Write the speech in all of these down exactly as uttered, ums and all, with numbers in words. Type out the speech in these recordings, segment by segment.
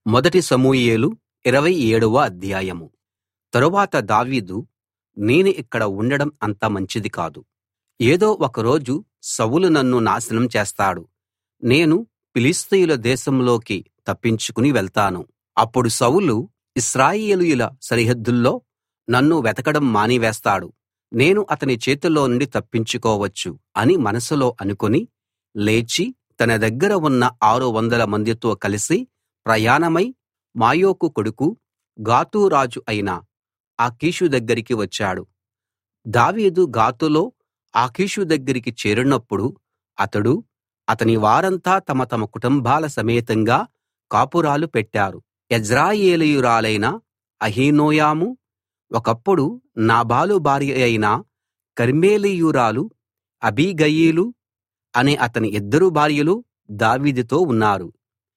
మొదటి సమూయేలు ఇరవై ఏడవ అధ్యాయం. తరువాత దావీదు, నేను ఇక్కడ ఉండడం అంత మంచిది కాదు. ఏదో ఒక రోజు సౌలు నన్ను నాశనం చేస్తాడు. నేను ఫిలిష్తీయుల దేశంలోకి తప్పించుకుని వెళ్తాను. అప్పుడు సౌలు ఇశ్రాయేలీయుల సరిహద్దుల్లో నన్ను వెతకడం మానివేస్తాడు. నేను అతని చేతిలో నుండి తప్పించుకోవచ్చు అని మనసులో అనుకుని లేచి తన దగ్గర ఉన్న ఆరు వందల మందితో కలిసి ప్రయాణమై మాయోకు కొడుకు గాతు రాజు అయిన ఆకీషు దగ్గరికి వచ్చాడు. దావీదు గాతులో ఆకీషు దగ్గరికి చేరినప్పుడు అతడూ అతని వారంతా తమ తమ కుటుంబాల సమేతంగా కాపురాలు పెట్టారు. యెజ్రెయేలీయురాలైన అహీనోయము, ఒకప్పుడు నాబాలు భార్య అయిన కర్మెలీయురాలు అబీగయీలు అనే అతని ఇద్దరు భార్యలు దావీదుతో ఉన్నారు.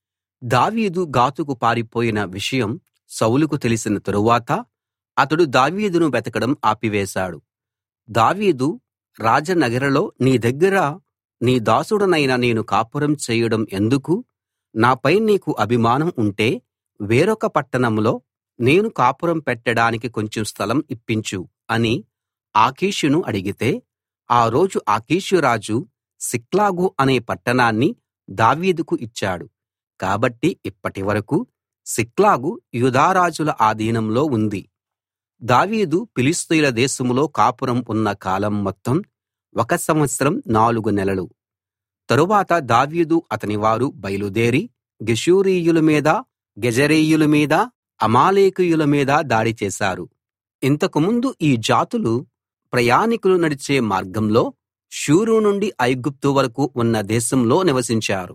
దావీదు గాతుకు పారిపోయిన విషయం సౌలుకు తెలిసిన తరువాత అతడు దావీదును వెతకడం ఆపివేశాడు. దావీదు రాజనగరులో నీ దగ్గర నీ దాసుడనైన నేను కాపురం చేయడం ఎందుకు? నాపై నీకు అభిమానం ఉంటే వేరొక పట్టణంలో నేను కాపురం పెట్టడానికి కొంచెం స్థలం ఇప్పించు అని ఆకీషును అడిగితే, ఆ రోజు ఆకీషు రాజు సిక్లగు అనే పట్టణాన్ని దావీదుకు ఇచ్చాడు. కాబట్టి ఇప్పటి వరకూ సిక్లగు యూదా రాజుల ఆధీనంలో ఉంది. దావీదు ఫిలిష్తీయుల దేశంలో కాపురం ఉన్న కాలం మొత్తం ఒక సంవత్సరం నాలుగు నెలలు. తరువాత దావీదు అతనివారు బయలుదేరి గెషూరీయుల మీద, గెజెరీయుల మీద, అమాలేకీయుల మీద దాడి చేశారు. ఇంతకుముందు ఈ జాతులు ప్రయాణికులు నడిచే మార్గంలో షూరు నుండి ఐగుప్తు వరకూ ఉన్న దేశంలో నివసించారు.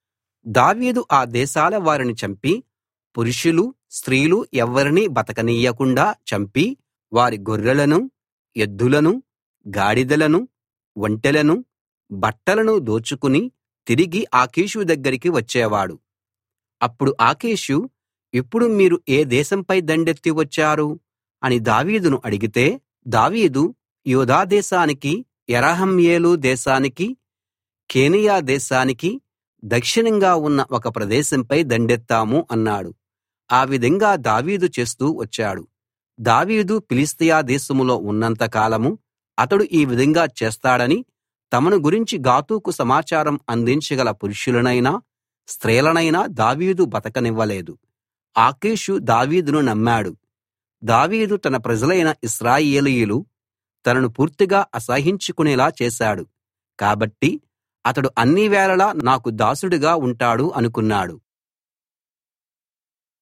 దావీదు ఆ దేశాల వారిని చంపి, పురుషులు స్త్రీలు ఎవ్వరినీ బతకనీయకుండా చంపి, వారి గొర్రెలను, ఎద్దులను, గాడిదలను, ఒంటెలను, బట్టలను దోచుకుని తిరిగి ఆకీషు దగ్గరికి వచ్చేవాడు. అప్పుడు ఆకీషు, ఇప్పుడు మీరు ఏ దేశంపై దండెత్తి వచ్చారు అని దావీదును అడిగితే, దావీదు యూదా దేశానికి, యెరహ్మెయేలు దేశానికి, కేనీయ దేశానికి దక్షిణంగా ఉన్న ఒక ప్రదేశంపై దండెత్తాము అన్నాడు. ఆ విధంగా దావీదు చేస్తూ వచ్చాడు. దావీదు ఫిలిష్తీయ దేశంలో ఉన్నంత కాలం అతడు ఈ విధంగా చేస్తాడని తమను గురించి గాతుకు సమాచారం అందించగల పురుషులనైనా స్త్రీలనైనా దావీదు బతకనివ్వలేదు. ఆకీషు దావీదును నమ్మాడు. దావీదు తన ప్రజలైన ఇశ్రాయేలీయులు తనను పూర్తిగా అసహ్యించుకునేలా చేశాడు. కాబట్టి అతడు అన్ని వేళలా నాకు దాసుడుగా ఉంటాడు అనుకున్నాడు.